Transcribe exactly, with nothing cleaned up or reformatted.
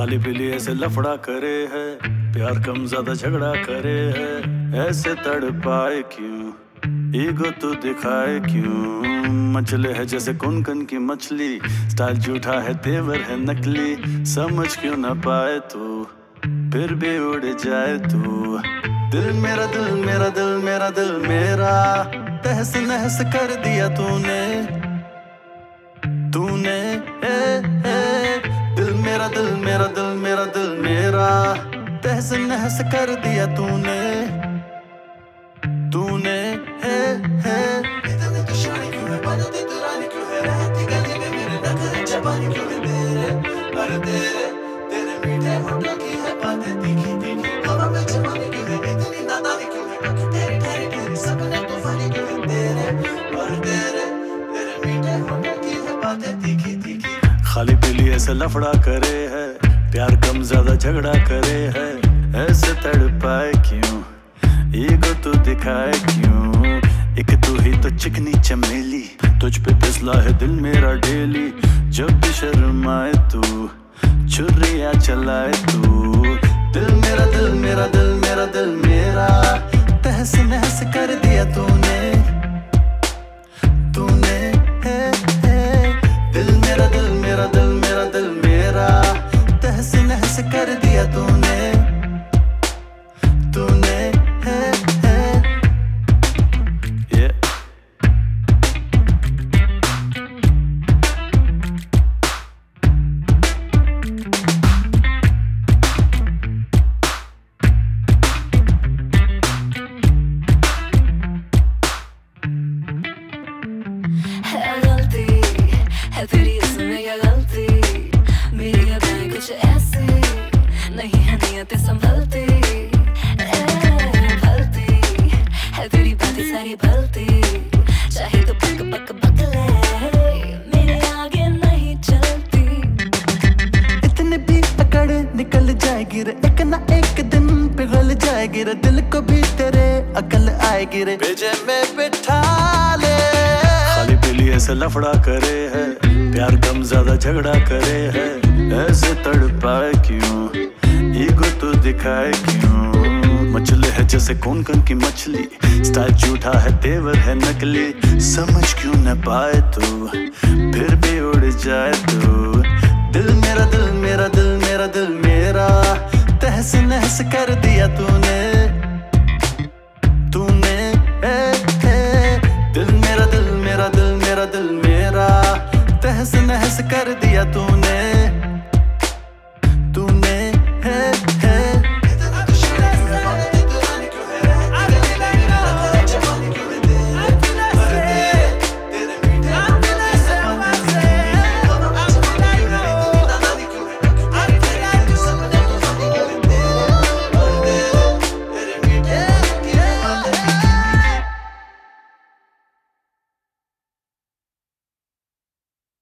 खाली पीली ऐसे लफड़ा करे है, प्यार कम ज्यादा झगड़ा करे है। ऐसे तड़पाए क्यों, ईगो तू दिखाए क्यों। मचले है जैसे कुनकुन की मछली, स्टाइल झूठा है तेवर है नकली। समझ क्यों ना पाए तू, फिर भी उड़ जाए तू। दिल मेरा दिल मेरा दिल मेरा दिल मेरा, तहस नहस कर दिया तूने तूने ए, ए, दिल मेरा दिल मेरा दिल मेरा दिल मेरा, तहस नहस कर दिया तूने तूने है है। इतने तो शानी क्यों है, बनती तू रानी क्यों है, रहती गली में मेरे नखरे जबानी क्यों है तेरे। अरे तेरे तेरे मीठे होठों की है बातें तीखी तीखी, हवा में जवानी क्यों है, इतनी नादानी क्यों है, आंखें तेरी ठहरी ठहरी सपने तूफानी क्यों है तेरे। अरे तेरे तेरे मीठे होठों की है बातें तीखी तीखी। खाली पीली ऐसे लफड़ा करे है, प्यार कम ज्यादा झगड़ा करे है। ऐसे तड़पाए क्यों, ईगो तू दिखाए क्यों। एक तू ही तो चिकनी चमेली, तुझ पे फिसला है दिल मेरा डेली। जब भी शर्माए तू, छुरियां चलाए तू। दिल मेरा दिल मेरा दिल मेरा दिल मेरा, तहस नहस कर दिया तूने तूने है है। दिल मेरा दिल मेरा दिल मेरा दिल मेरा, तहस नहस कर दिया तूने तूने है है। yeah. है गलती है तेरी इसमें क्या गलती, मेरी अदाएं कुछ ऐसी नहीं है नियतें संभलती। भलती है तेरी बातें सारी भलती, चाहे तो पक पक पक ले, मेरे आगे नहीं चलती। इतने भी अकड़ निकल जाएगी रे, एक ना एक दिन पिघल जाएगी रे। दिल को भी तेरे अकल आएगी रे, भेजे में बिठा ले। खाली पीली ऐसे लफड़ा करे है, प्यार कम ज्यादा झगड़ा करे है। ऐसे तड़पाए क्यों, ईगो तू दिखाए क्यों। मचले है जैसे कुनकुन की मछली, स्टाइल झूठा है तेवर है नकली। समझ क्यों न पाए तू, फिर भी उड़ जाए तू। दिल मेरा दिल मेरा दिल मेरा दिल मेरा, तहस नहस कर दिया तूने तूने ए, ए। दिल मेरा दिल मेरा दिल मेरा दिल मेरा, तहस नहस कर दिया तूने